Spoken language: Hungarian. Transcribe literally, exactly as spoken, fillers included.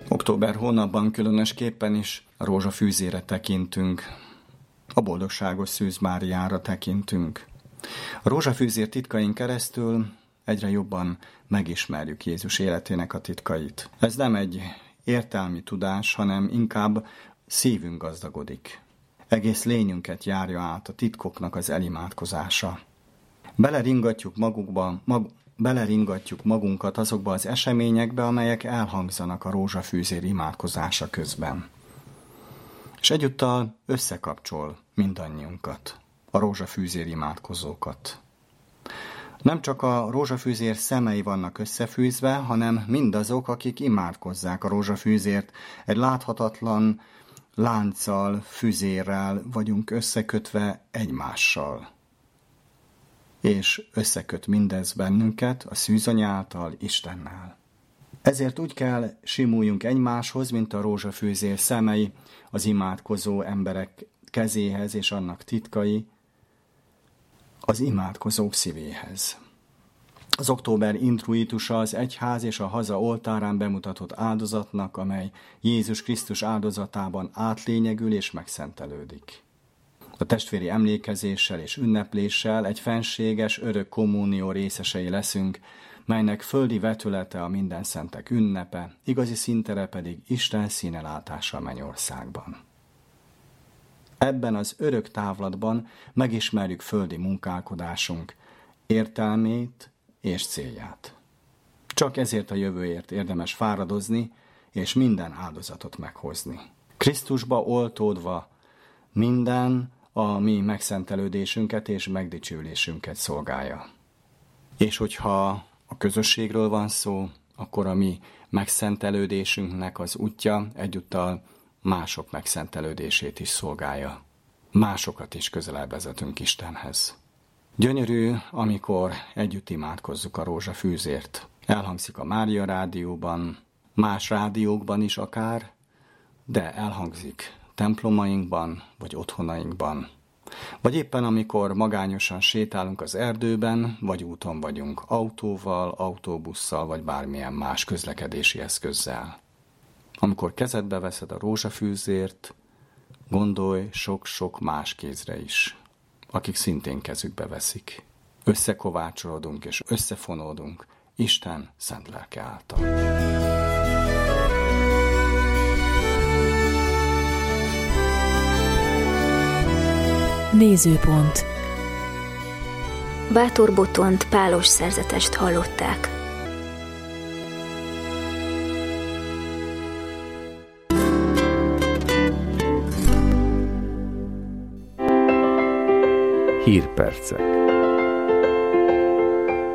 Október hónapban különösképpen is a rózsafűzére tekintünk, a boldogságos Szűz Máriára tekintünk. A rózsafűzér titkain keresztül egyre jobban megismerjük Jézus életének a titkait. Ez nem egy értelmi tudás, hanem inkább szívünk gazdagodik. Egész lényünket járja át a titkoknak az elimádkozása. Beleringatjuk magukba, mag, beleringatjuk magunkat azokba az eseményekbe, amelyek elhangzanak a rózsafűzér imádkozása közben. És egyúttal összekapcsol mindannyiunkat, a rózsafűzér imádkozókat. Nem csak a rózsafűzér szemei vannak összefűzve, hanem mindazok, akik imádkozzák a rózsafűzért, egy láthatatlan lánccal, füzérrel vagyunk összekötve egymással. És összeköt mindez bennünket a szűzany által Istennel. Ezért úgy kell simuljunk egymáshoz, mint a rózsafűzér szemei az imádkozó emberek kezéhez és annak titkai az imádkozók szívéhez. Az október intruitusa az egyház és a haza oltárán bemutatott áldozatnak, amely Jézus Krisztus áldozatában átlényegül és megszentelődik. A testvéri emlékezéssel és ünnepléssel egy fenséges, örök kommunió részesei leszünk, melynek földi vetülete a mindenszentek ünnepe, igazi színtere pedig Isten színelátása a mennyországban. Ebben az örök távlatban megismerjük földi munkálkodásunk értelmét és célját. Csak ezért a jövőért érdemes fáradozni, és minden áldozatot meghozni. Krisztusba oltódva minden a mi megszentelődésünket és megdicsülésünket szolgálja. És hogyha a közösségről van szó, akkor a mi megszentelődésünknek az útja egyúttal mások megszentelődését is szolgálja. Másokat is közelebb vezetünk Istenhez. Gyönyörű, amikor együtt imádkozzuk a rózsafűzért. Elhangzik a Mária rádióban, más rádiókban is akár, de elhangzik templomainkban, vagy otthonainkban. Vagy éppen amikor magányosan sétálunk az erdőben, vagy úton vagyunk autóval, autóbusszal, vagy bármilyen más közlekedési eszközzel. Amikor kezedbe veszed a rózsafűzért, gondolj sok-sok más kézre is, akik szintén kezükbe veszik. Összekovácsolódunk és összefonódunk Isten szent lelke által. Nézőpont. Bátor Botont pálos szerzetest hallották. Hírpercek.